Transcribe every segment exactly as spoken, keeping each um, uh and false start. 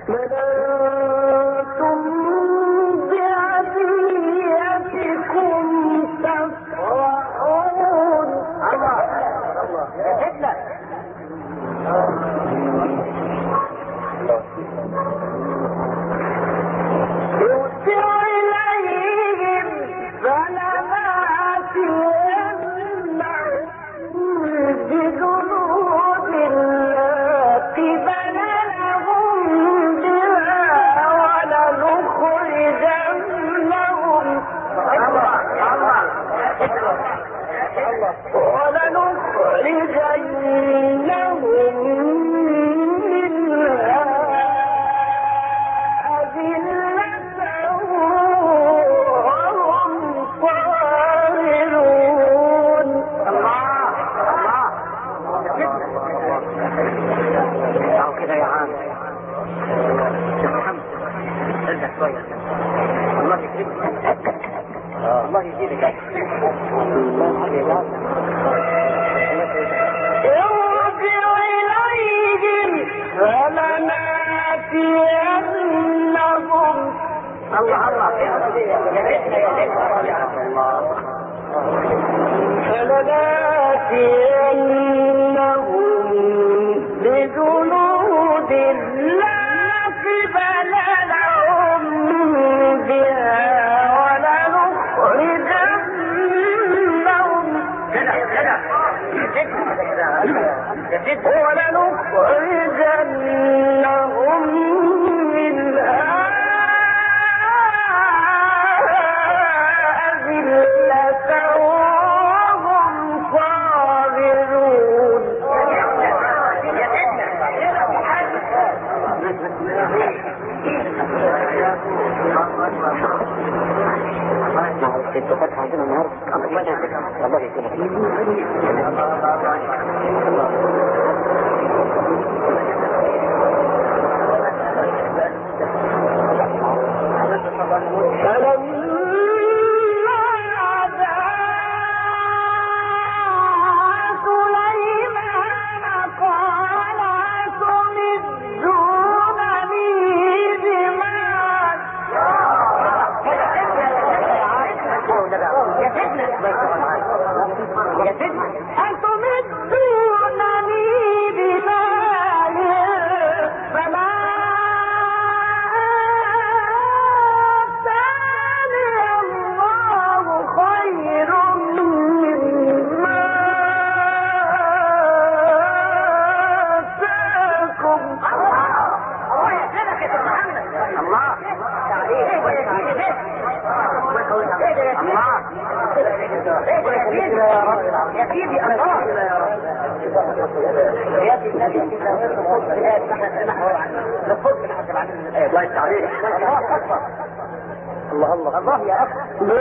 الله الله الله يا أخي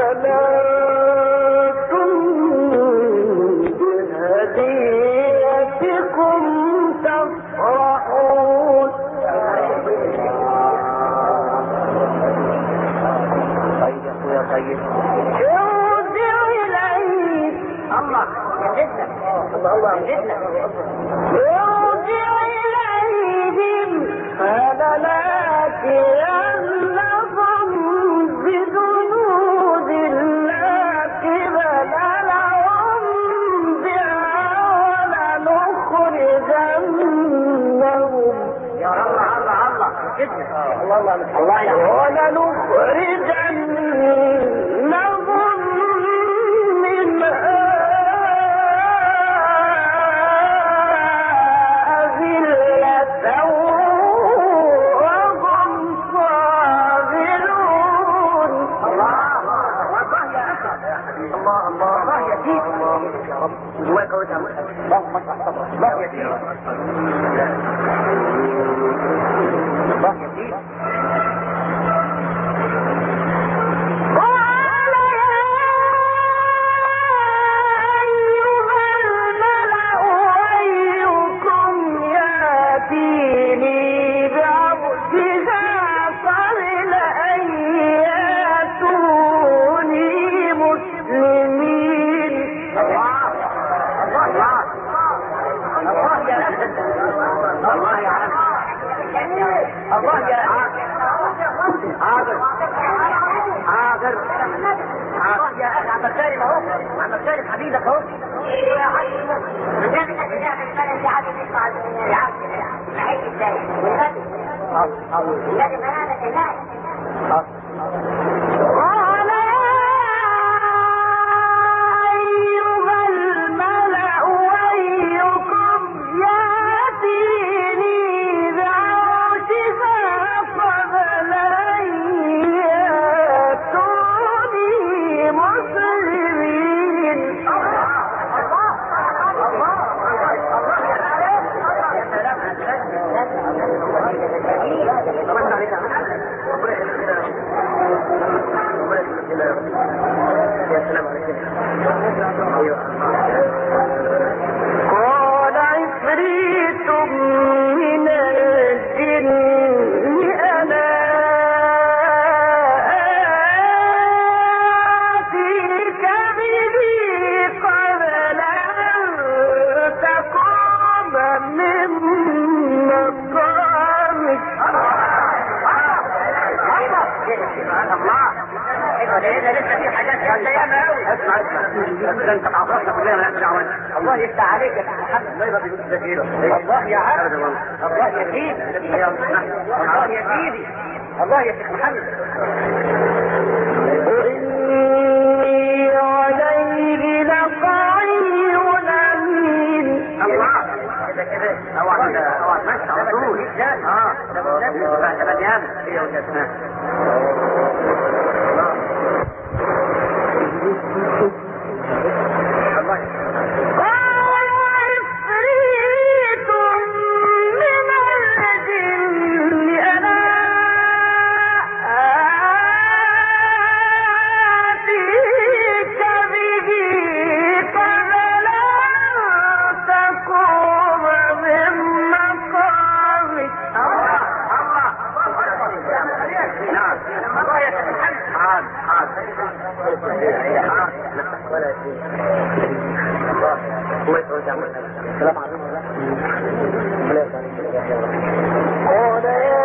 بهديتكم تفرحون. طيب يا أخويا طيب ارجع إليه الله يجدنا الله الله يجدنا ارجع إليهم فلنأتينهم بجنود لا قبل لهم بها ولنخرجنهم يا الله الله الله يجدنا الله الله الله ولنخرجنهم منها اللهم اشرح صدرك الله يزيد الله يزيد الله الله يا حاضر حاضر حاضر يا عم سالم اهو، عم سالم حبيبك اهو. يا حبيبي النبي الذي جاء في البلد يا حبيبي يطلع العبد معيش ازاي النبي بنادى الناس. قال عفريت من الجن أنا آتيك به قبل أن تقوم من مقامك. الله ايه لسه في حاجات ياما قوي. اسمع اسمع انت تعرفنا كلنا مالناش دعوه. الله يفتح عليك يا محمد. الله يبقى بيقول ده كده. الله يا عبد الله يا سيدي الله يا سيدي الله يا شيخ محمد. وإني عليه لقوي أمين. الله كده كده اوعى اوعى ماشي على طول. اه ده ده ده بنيان هي وجسمها. السلام عليكم قال يا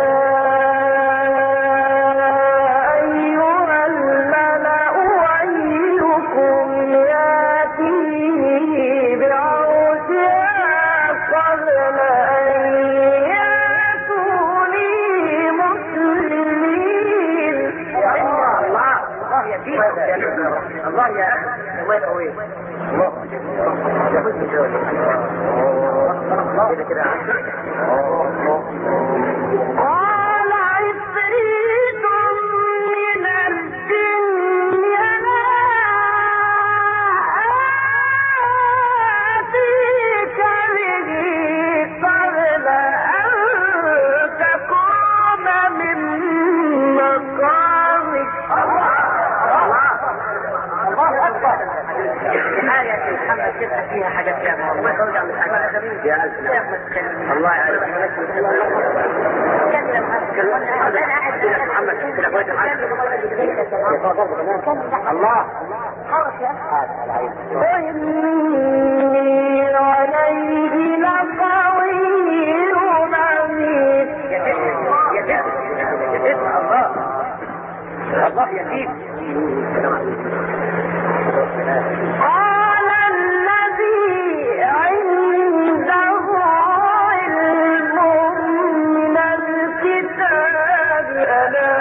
أيها الملأ أيكم يأتيني بعرشها قبل أن يأتوني مسلمين. الله الله يا سيدي الله يا الله يقوي الله قال عفريت من الجن أنا آتيك به قبل أن تقوم من مقامك. الله أكبر. آية محمد جبت فيها حاجات جامعة الله يرجع من حاجة يا ألف الله يعلم الله وإني عليه لقوي أمين. الله الله يزيد. قال الذي عنده علم من الكتاب أنا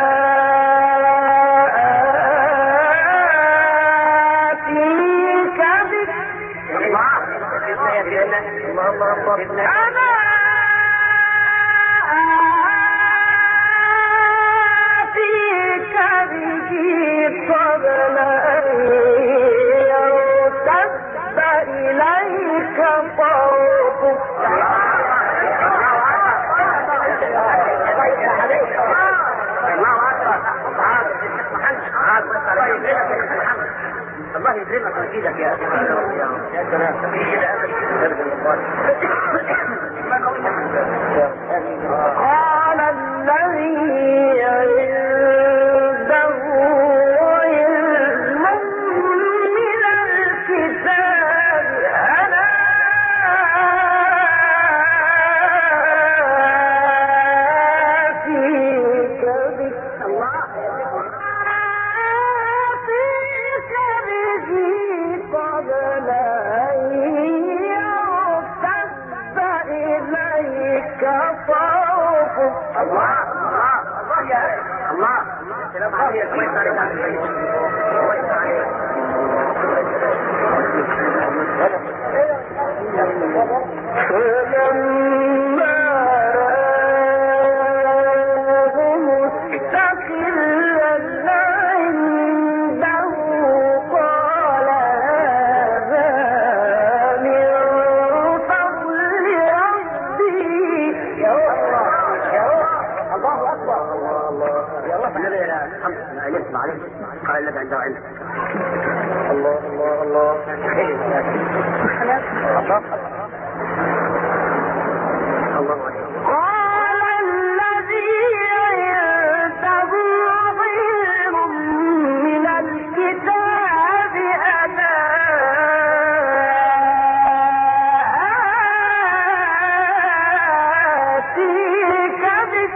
آتيك به أنا آتيك به قبل أن يرتد إليك طرفك. الله يكرمك ويزيدك يا اخي. يا سلام. قال الذي عنده علم من الكتاب أنا آتيك الله الله الله يا الله الله يا كويس عليك كويس عليك قال لك عنده علم الله الله الله الله قال الذي عنده علم من الكتاب أنا آتيك به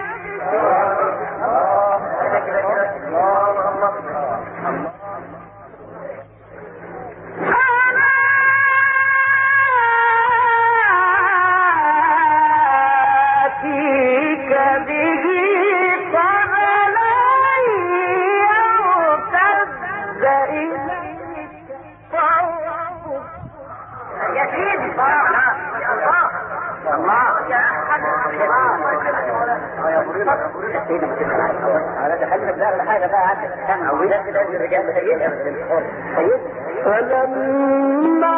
فلما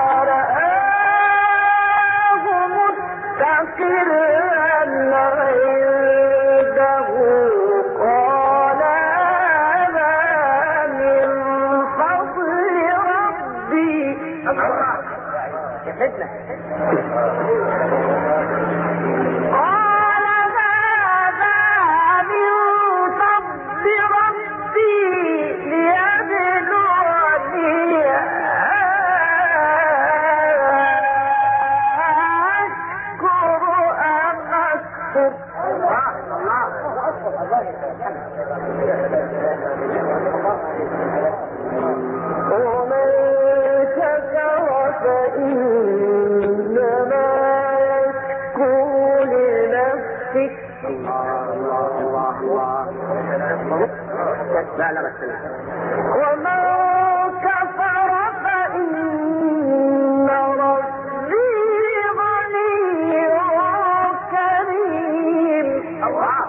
رآه مستقرا عنده قال هذا من فضل ربي. ومن شكر فإنما يشكر لنفسه. ومن كفر فإن ربي غني كريم. الله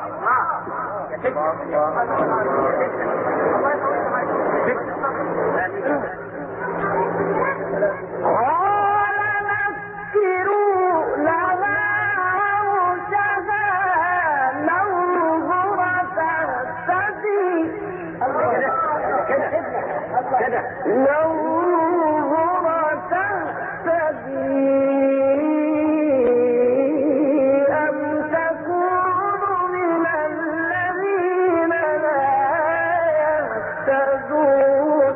قال نكروا لها عرشها ننظر تهتدي ننظر تهتدي أم تكون من الذين لا يهتدون.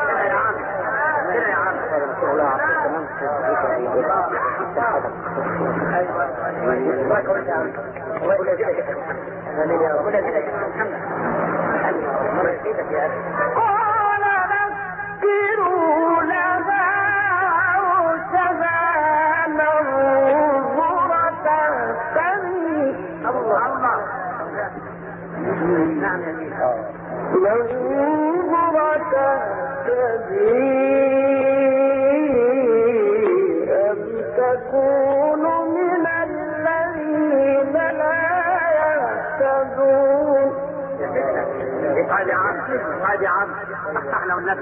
قال نكروا لها عرشها ننظر تهتدي ننظر تهتدي أم تكون من الذين لا يهتدون. هذه عام هذه عام افتح له النبي.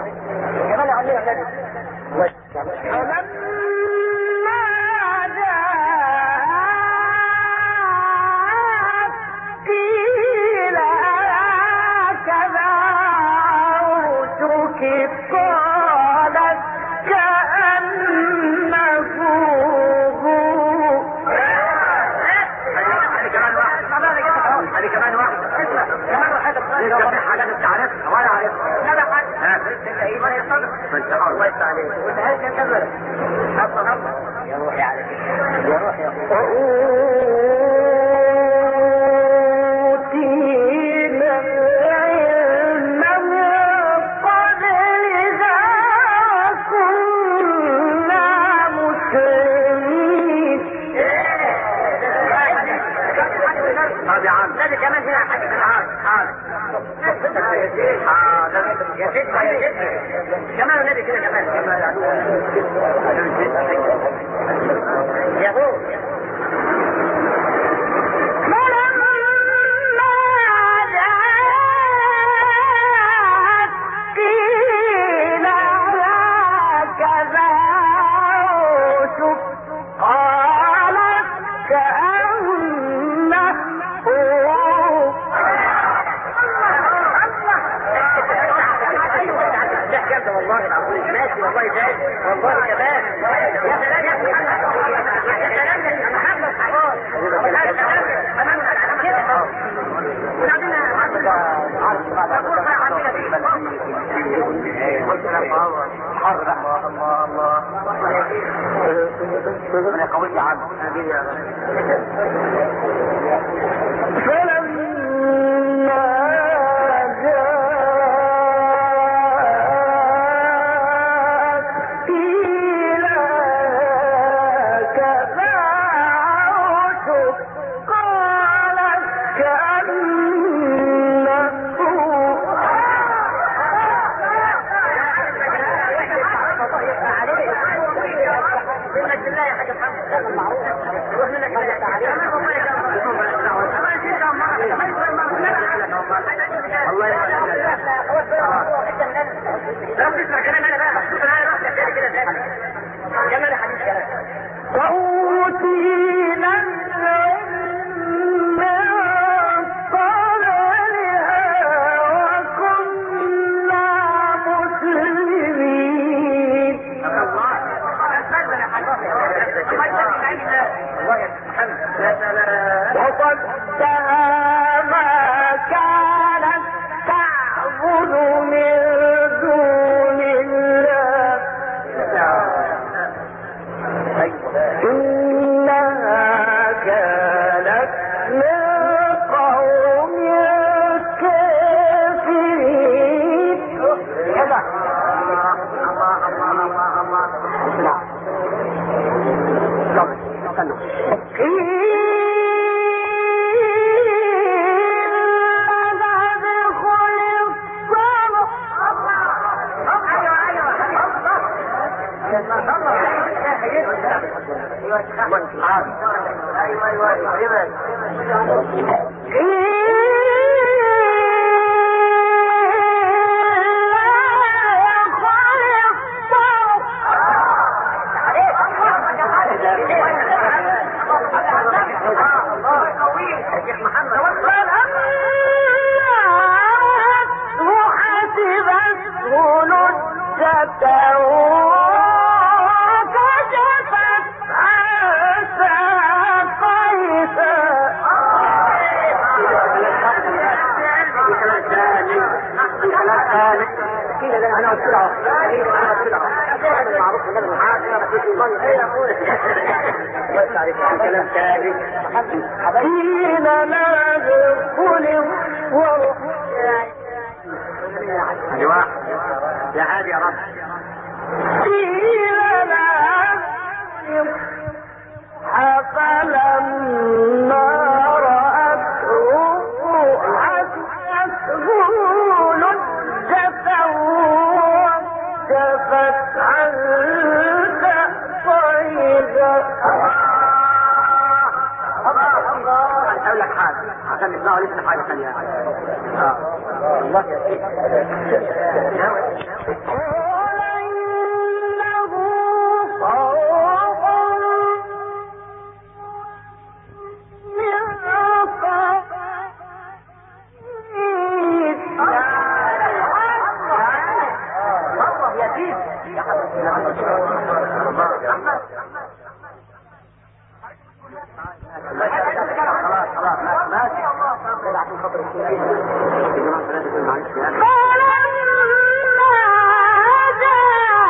فلما جاء الله يفتح عليك. وتهجى كذا. حصل الله. يا روحي على كده. يا روحي يا النبي كمان هنا حاجة حاضر حاضر حاضر يا ست يا ست كمان النبي كده كمان يا ابو والله العظيم ماشي والله زاد والله كمان يا سلام يا سلام يا محمد حرام يا هادي يا رب فلما رأته حسبته لجة وكفت عن صيدا. أقول لك حاجة عشان نسمعوا لسه حاجة ثانية. الله فلما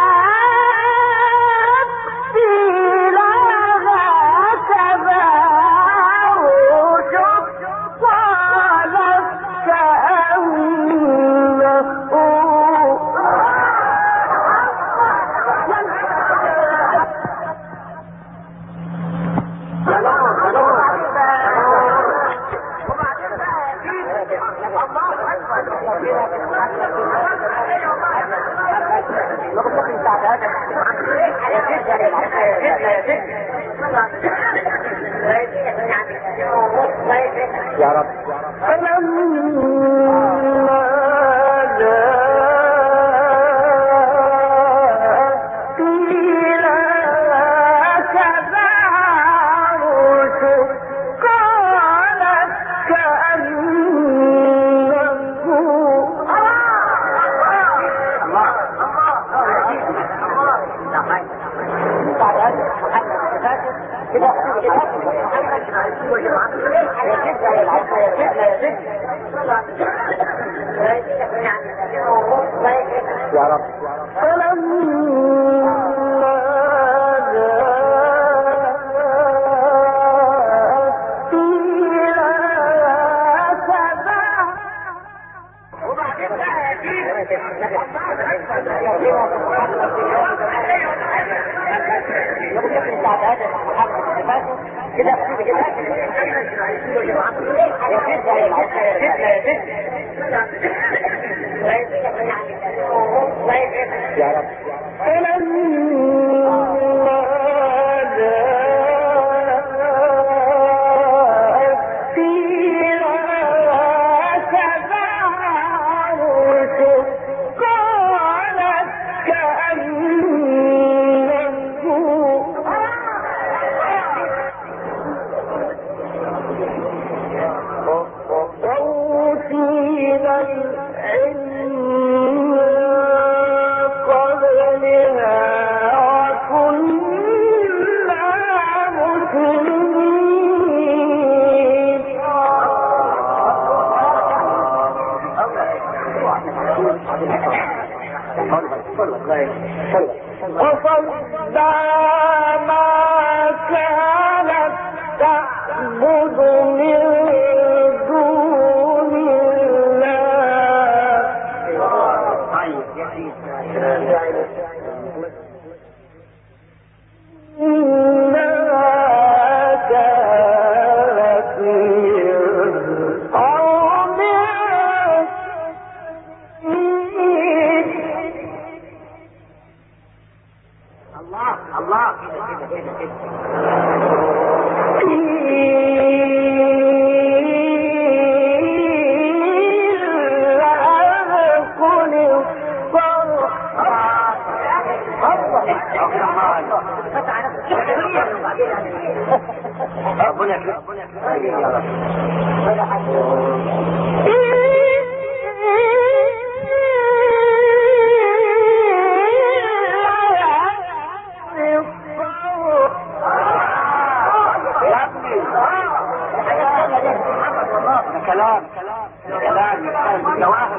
يا رب. يا رب. يا رب. وصدى ما كانت تعبد من دون الله. كلام كلام كلام جواهر.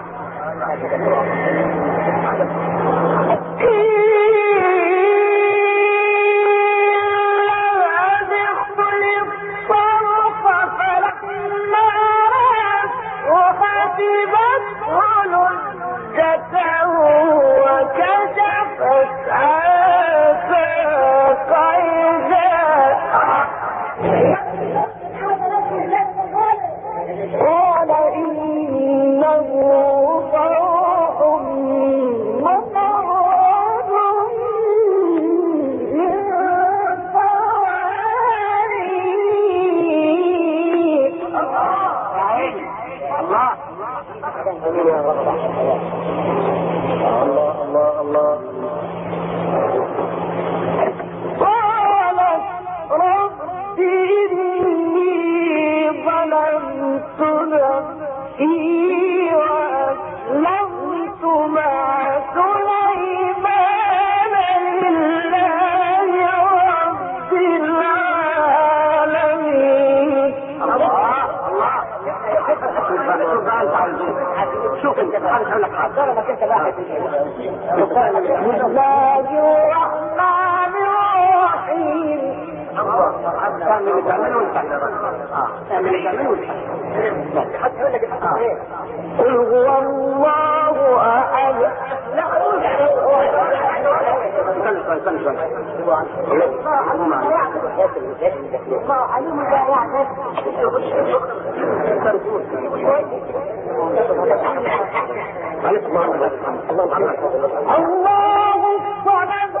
شوف انت تعرف اقول لك حاجه ضربك انت واحد بسم الله الرحمن الرحيم. تعمل اللي تعمله وانت تعمل اللي تعمله وانت حتى يقول لك قل هو الله احد. لا قول استنى استنى استنى الله عليم لا يعلم. الله الصمد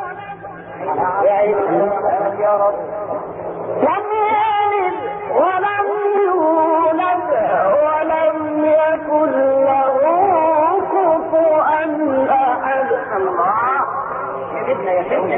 يا رب لم يلد ولم يولد ولم يكن له كفوا احد. الله يا ابننا يا ابننا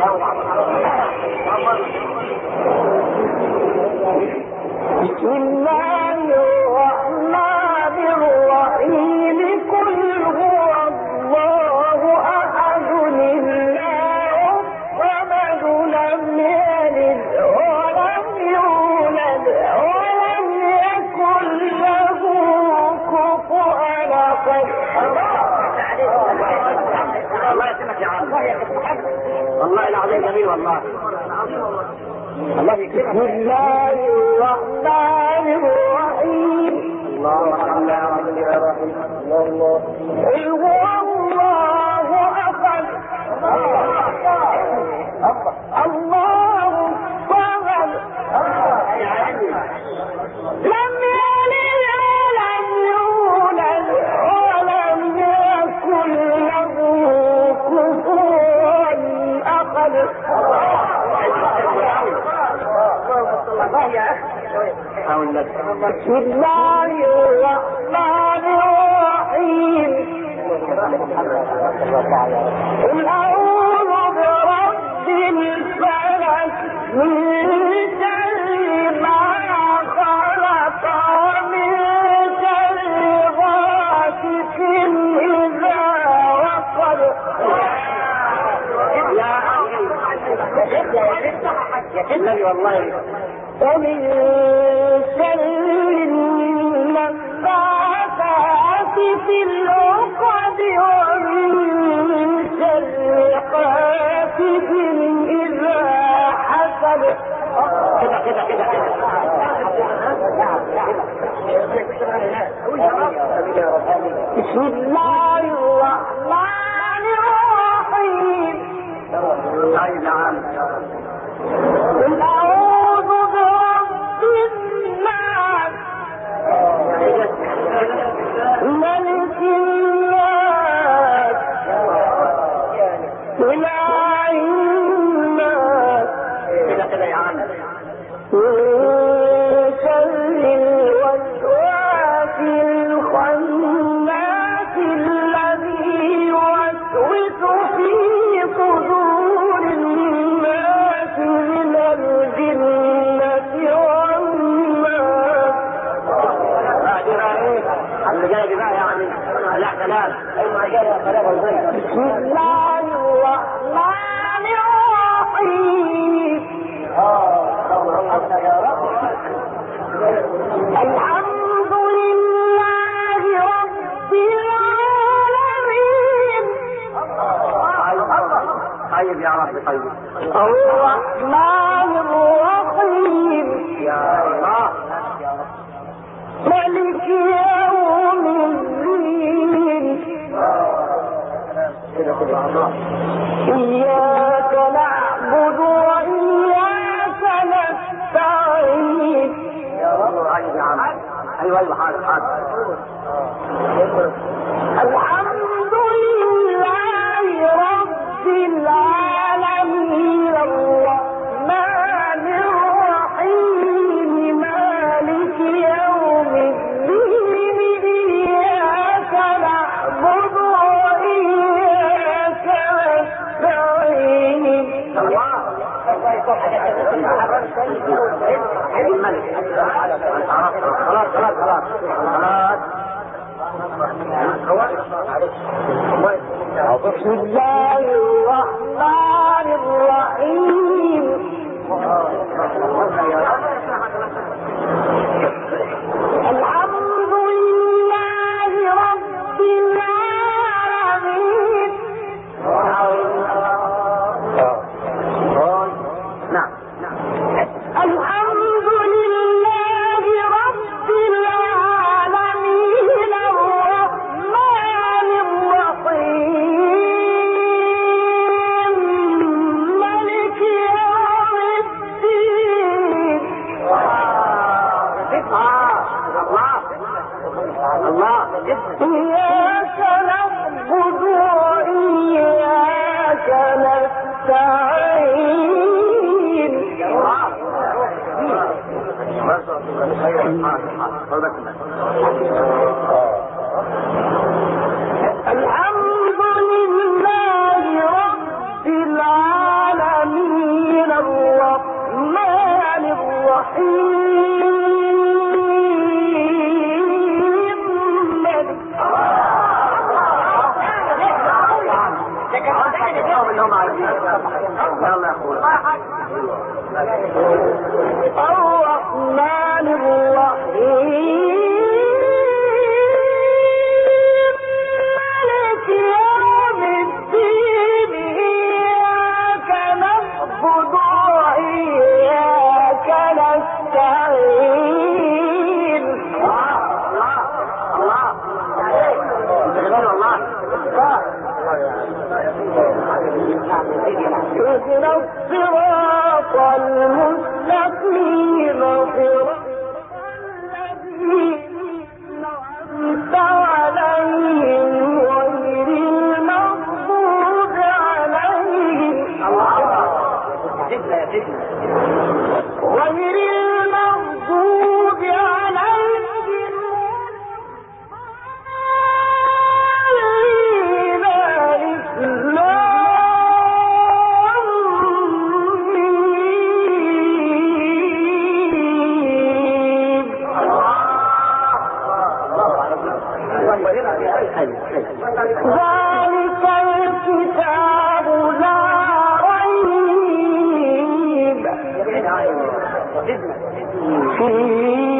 بسم الله الرحمن الرحيم قل هو الله احد الله الصمد لم يلد ولم يولد ولم يكن له كفوا احد. الله يسلمك يا عم والله العظيم جميل والله الله يكرمك. بسم الله الرحمن الرحيم اللهم صل على سيدنا محمد. الله قل هو الله احد الله الصمد لم يلد ولم يولد ولم يكن له كفوا احد. الله يا اخي بسم الله الرحمن الرحيم قل اعوذ برب الفلق من شر ما خلق ومن شر غاسق اذا وقب. يا النبي والله ومن شر النفاثات في العقد ومن شر حاسد إذا حسد. كده كده كده بسم الله الرحمن الرحيم طيب يا عم قل أعوذ برب الناس ملك الناس إله الناس كده كده يا عم من شر الوسواس الخناس الذي يوسوس في صدور الناس من الجنة والناس. اللي جاي بقى يعني لا كلام بسم الله الرحمن الرحيم الحمد لله رب العالمين طيب يا رب طيب الرحمن الرحيم يا الله ملك يوم الدين كده كده يا الله إياك نعبد وإياك نستعين. يا رب طيب يا عم ايوه ايوه حاضر حاضر الحمد لله رب العالمين الرحمن الرحيم مالك يوم الدين إياك نعبد وإياك نستعين. الله الملك خلاص خلاص خلاص بسم الله الرحمن الرحيم الحمد لله رب العالمين. نعم الحمد لله رب العالمين الرحمن الرحيم ملك يوم الدين. الله إياك نعبد وإياك الحمد لله رب العالمين الرحمن الرحيم مالك الرحمن الرحيم مالك يوم الدين إياك نعبد وإياك نستعين اهدنا الصراط المستقيم صراط الذين أنعمت عليهم غير المغضوب عليهم غير المغضوب عليهم ذلك الكتاب لا ريب فيه